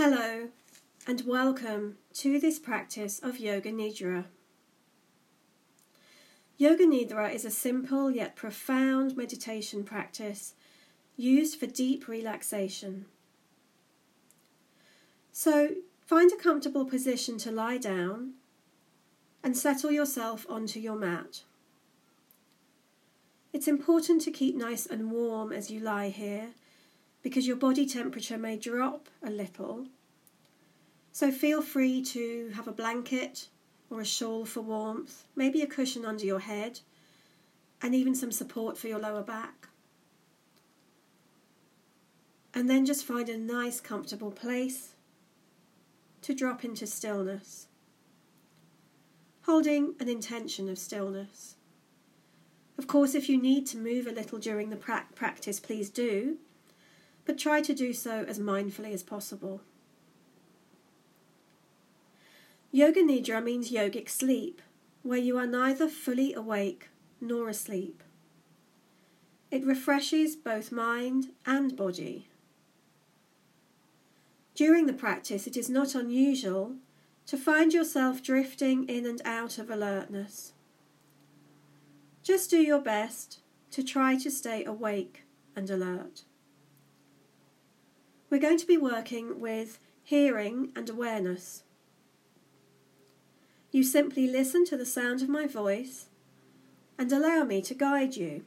Hello and welcome to this practice of Yoga Nidra. Yoga Nidra is a simple yet profound meditation practice used for deep relaxation. So find a comfortable position to lie down and settle yourself onto your mat. It's important to keep nice and warm as you lie here, because your body temperature may drop a little. So feel free to have a blanket or a shawl for warmth, maybe a cushion under your head, and even some support for your lower back. And then just find a nice comfortable place to drop into stillness, holding an intention of stillness. Of course, if you need to move a little during the practice, please do, but try to do so as mindfully as possible. Yoga Nidra means yogic sleep, where you are neither fully awake nor asleep. It refreshes both mind and body. During the practice, it is not unusual to find yourself drifting in and out of alertness. Just do your best to try to stay awake and alert. We're going to be working with hearing and awareness. You simply listen to the sound of my voice and allow me to guide you.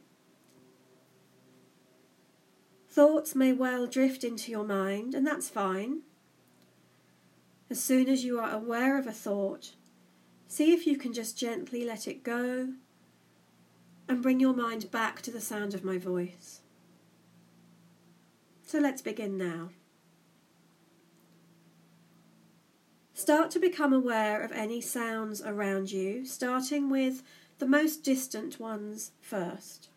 Thoughts may well drift into your mind, and that's fine. As soon as you are aware of a thought, see if you can just gently let it go and bring your mind back to the sound of my voice. So let's begin now. Start to become aware of any sounds around you, starting with the most distant ones first.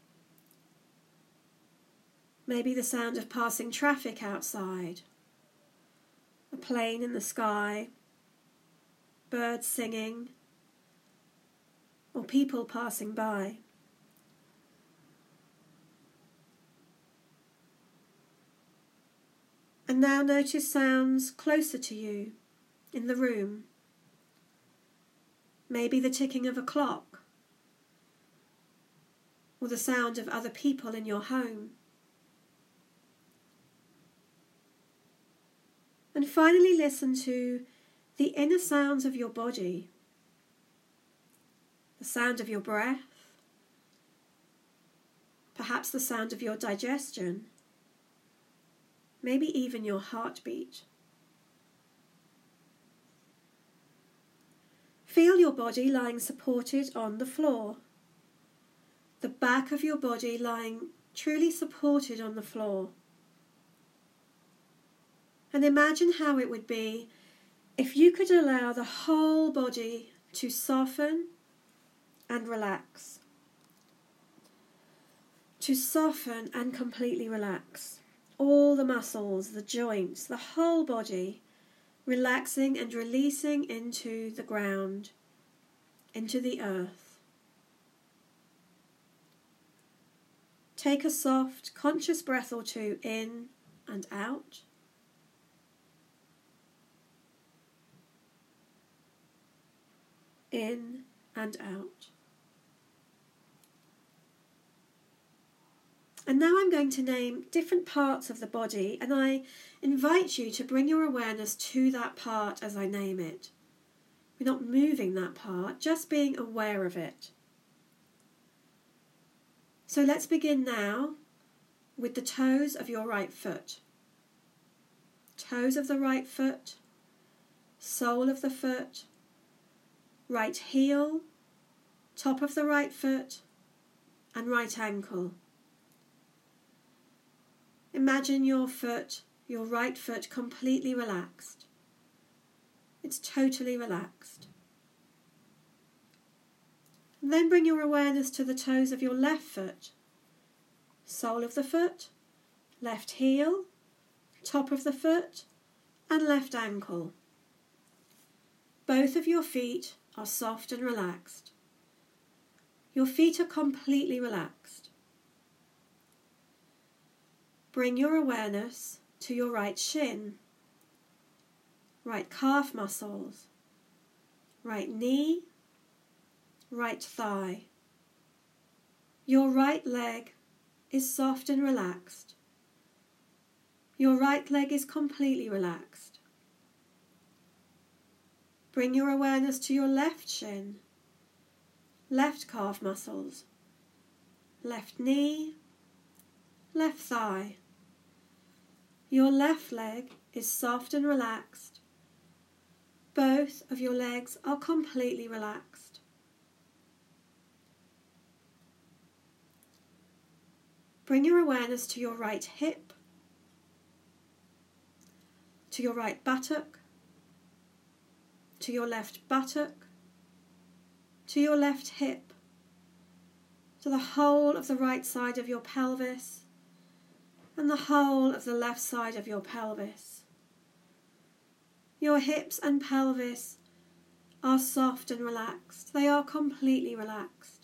Maybe the sound of passing traffic outside, a plane in the sky, birds singing, or people passing by. And now notice sounds closer to you in the room. Maybe the ticking of a clock, or the sound of other people in your home. And finally listen to the inner sounds of your body, the sound of your breath, perhaps the sound of your digestion, maybe even your heartbeat. Feel your body lying supported on the floor, the back of your body lying truly supported on the floor. And imagine how it would be if you could allow the whole body to soften and relax. To soften and completely relax. All the muscles, the joints, the whole body, relaxing and releasing into the ground, into the earth. Take a soft, conscious breath or two in and out. In and out. And now I'm going to name different parts of the body, and I invite you to bring your awareness to that part as I name it. We're not moving that part, just being aware of it. So let's begin now with the toes of your right foot. Toes of the right foot, sole of the foot, right heel, top of the right foot, and right ankle. Imagine your foot, your right foot, completely relaxed. It's totally relaxed. And then bring your awareness to the toes of your left foot. Sole of the foot, left heel, top of the foot, and left ankle. Both of your feet are soft and relaxed. Your feet are completely relaxed. Bring your awareness to your right shin, right calf muscles, right knee, right thigh. Your right leg is soft and relaxed. Your right leg is completely relaxed. Bring your awareness to your left shin, left calf muscles, left knee, left thigh. Your left leg is soft and relaxed. Both of your legs are completely relaxed. Bring your awareness to your right hip, to your right buttock, to your left buttock, to your left hip, to the whole of the right side of your pelvis and the whole of the left side of your pelvis. Your hips and pelvis are soft and relaxed. They are completely relaxed.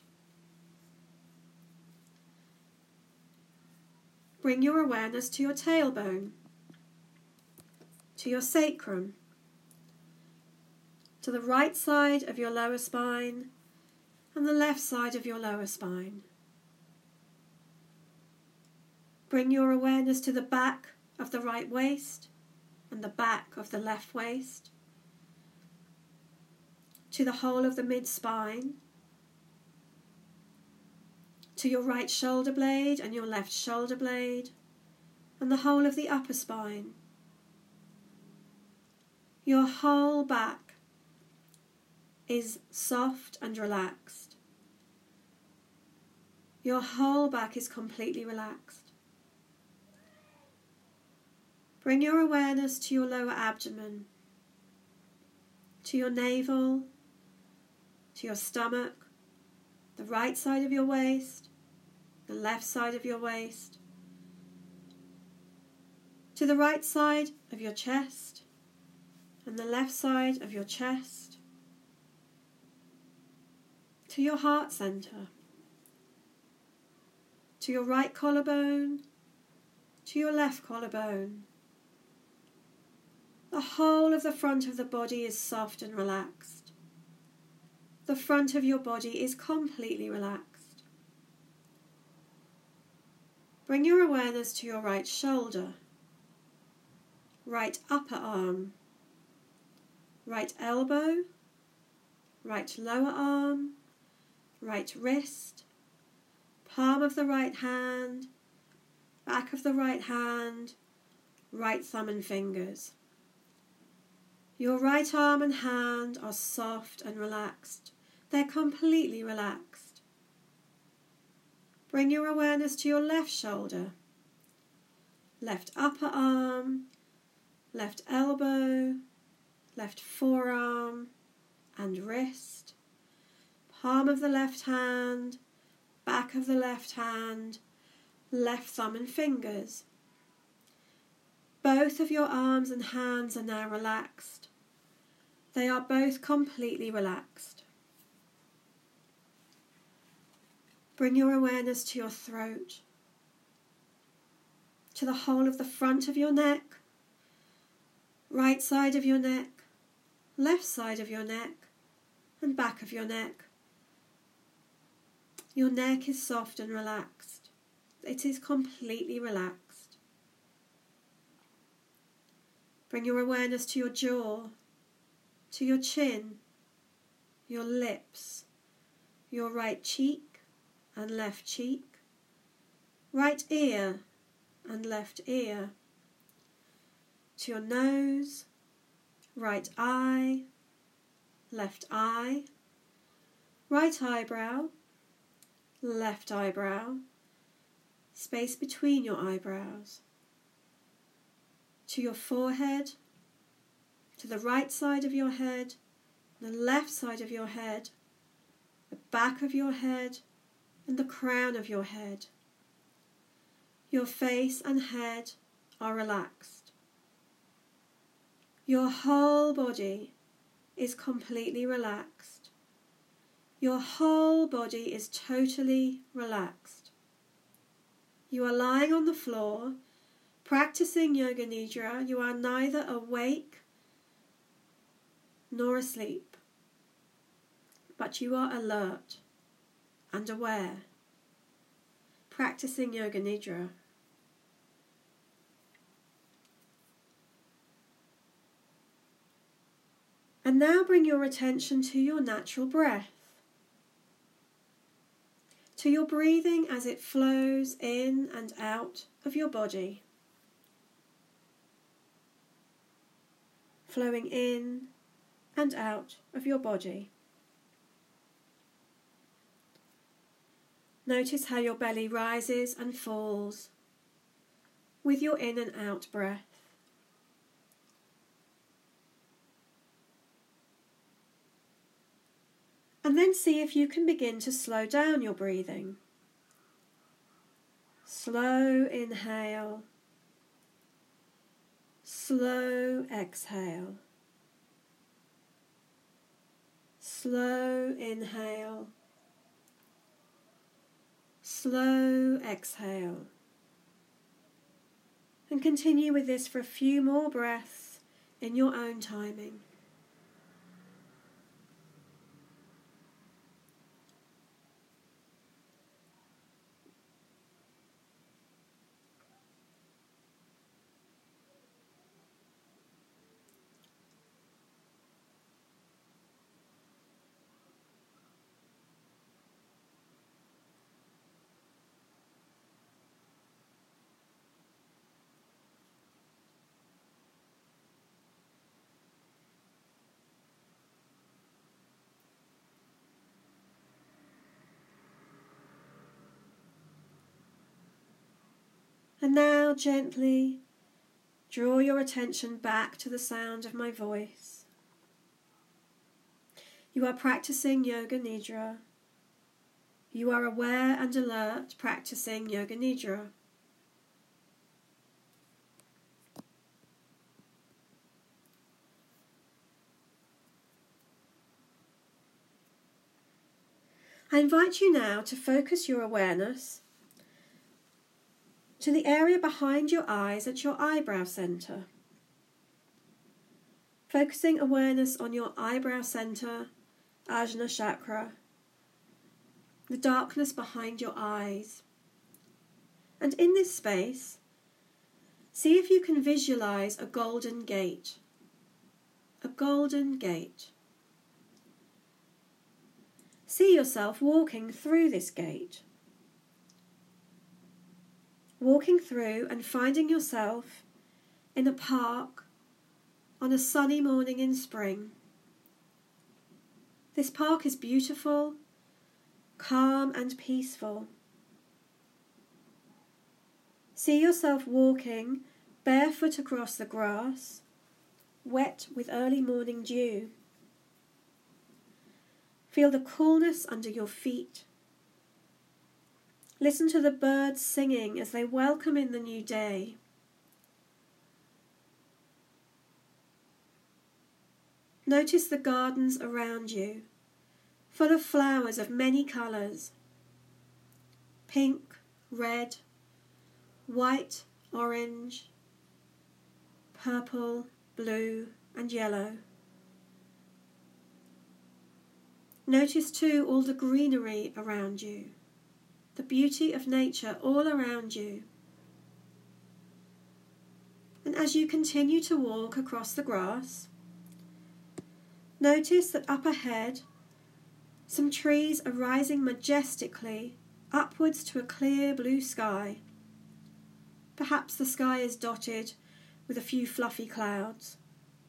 Bring your awareness to your tailbone, to your sacrum, to the right side of your lower spine and the left side of your lower spine. Bring your awareness to the back of the right waist and the back of the left waist, to the whole of the mid-spine, to your right shoulder blade and your left shoulder blade, and the whole of the upper spine. Your whole back is soft and relaxed. Your whole back is completely relaxed. Bring your awareness to your lower abdomen, to your navel, to your stomach, the right side of your waist, the left side of your waist, to the right side of your chest and the left side of your chest, to your heart center, to your right collarbone, to your left collarbone. The whole of the front of the body is soft and relaxed. The front of your body is completely relaxed. Bring your awareness to your right shoulder, right upper arm, right elbow, right lower arm, right wrist, palm of the right hand, back of the right hand, right thumb and fingers. Your right arm and hand are soft and relaxed. They're completely relaxed. Bring your awareness to your left shoulder, left upper arm, left elbow, left forearm and wrist, palm of the left hand, back of the left hand, left thumb and fingers. Both of your arms and hands are now relaxed. They are both completely relaxed. Bring your awareness to your throat, to the whole of the front of your neck, right side of your neck, left side of your neck, and back of your neck. Your neck is soft and relaxed. It is completely relaxed. Bring your awareness to your jaw, to your chin, your lips, your right cheek and left cheek, right ear and left ear, to your nose, right eye, left eye, right eyebrow, left eyebrow, space between your eyebrows, to your forehead, to the right side of your head, the left side of your head, the back of your head, and the crown of your head. Your face and head are relaxed. Your whole body is completely relaxed. Your whole body is totally relaxed. You are lying on the floor, practicing Yoga Nidra. You are neither awake nor asleep, but you are alert and aware, practicing Yoga Nidra. And now bring your attention to your natural breath, to your breathing as it flows in and out of your body, flowing in and out of your body. Notice how your belly rises and falls with your in and out breath. And then see if you can begin to slow down your breathing. Slow inhale, slow exhale, slow inhale, slow exhale. And continue with this for a few more breaths in your own timing. And now gently draw your attention back to the sound of my voice. You are practicing Yoga Nidra. You are aware and alert, practicing Yoga Nidra. I invite you now to focus your awareness to the area behind your eyes at your eyebrow centre. Focusing awareness on your eyebrow centre, Ajna chakra, the darkness behind your eyes. And in this space, see if you can visualise a golden gate. A golden gate. See yourself walking through this gate. Walking through and finding yourself in a park on a sunny morning in spring. This park is beautiful, calm and peaceful. See yourself walking barefoot across the grass, wet with early morning dew. Feel the coolness under your feet. Listen to the birds singing as they welcome in the new day. Notice the gardens around you, full of flowers of many colours. Pink, red, white, orange, purple, blue and yellow. Notice too all the greenery around you, the beauty of nature all around you. And as you continue to walk across the grass, notice that up ahead, some trees are rising majestically upwards to a clear blue sky. Perhaps the sky is dotted with a few fluffy clouds.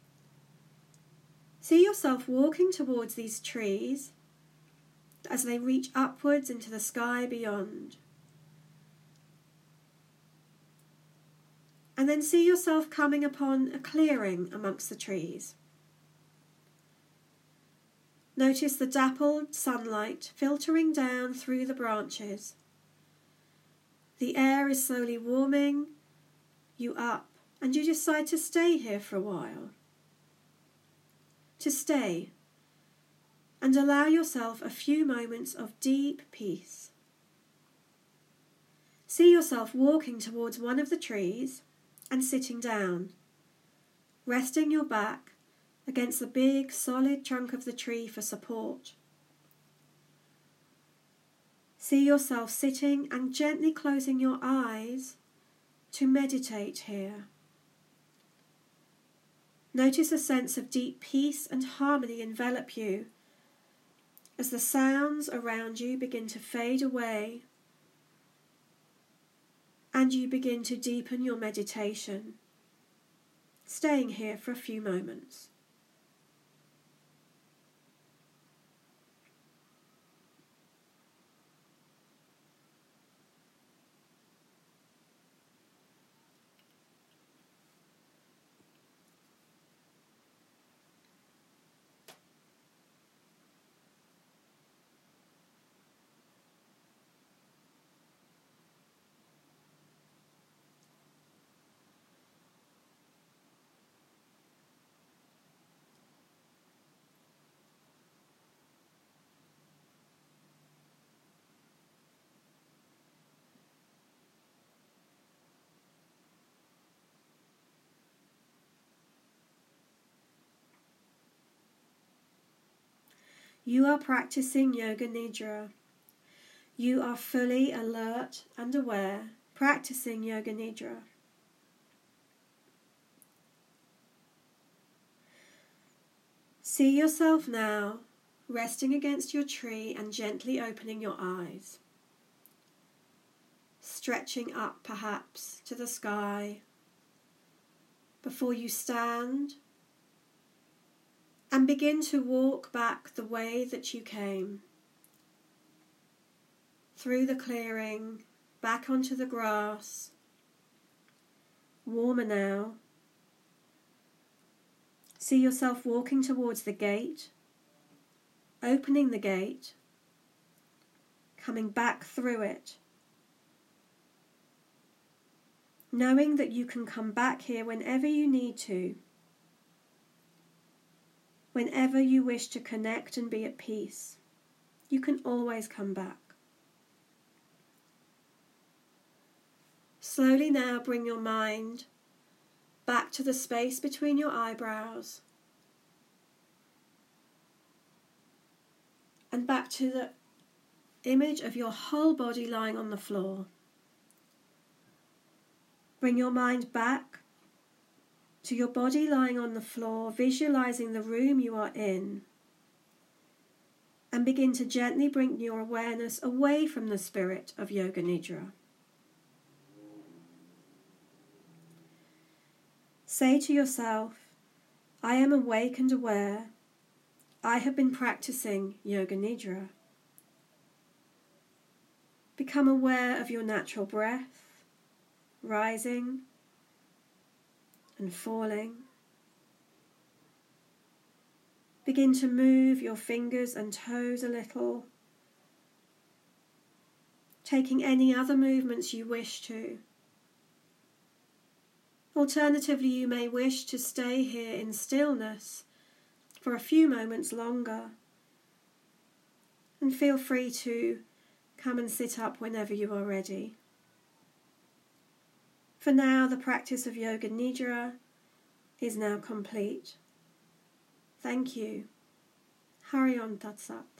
See yourself walking towards these trees as they reach upwards into the sky beyond. And then see yourself coming upon a clearing amongst the trees. Notice the dappled sunlight filtering down through the branches. The air is slowly warming you up, and you decide to stay here for a while. To stay and allow yourself a few moments of deep peace. See yourself walking towards one of the trees and sitting down, resting your back against the big solid trunk of the tree for support. See yourself sitting and gently closing your eyes to meditate here. Notice a sense of deep peace and harmony envelop you as the sounds around you begin to fade away and you begin to deepen your meditation, staying here for a few moments. You are practicing Yoga Nidra. You are fully alert and aware, practicing Yoga Nidra. See yourself now resting against your tree and gently opening your eyes. Stretching up perhaps to the sky before you stand and begin to walk back the way that you came. Through the clearing, back onto the grass. Warmer now. See yourself walking towards the gate, opening the gate, coming back through it, knowing that you can come back here whenever you need to, whenever you wish to connect and be at peace. You can always come back. Slowly now bring your mind back to the space between your eyebrows and back to the image of your whole body lying on the floor. Bring your mind back to your body lying on the floor, visualizing the room you are in, and begin to gently bring your awareness away from the spirit of Yoga Nidra. Say to yourself, I am awake and aware. I have been practicing Yoga Nidra. Become aware of your natural breath, rising and falling. Begin to move your fingers and toes a little, taking any other movements you wish to. Alternatively, you may wish to stay here in stillness for a few moments longer, and feel free to come and sit up whenever you are ready. For now, the practice of Yoga Nidra is now complete. Thank you. Hari Om Tat Sat.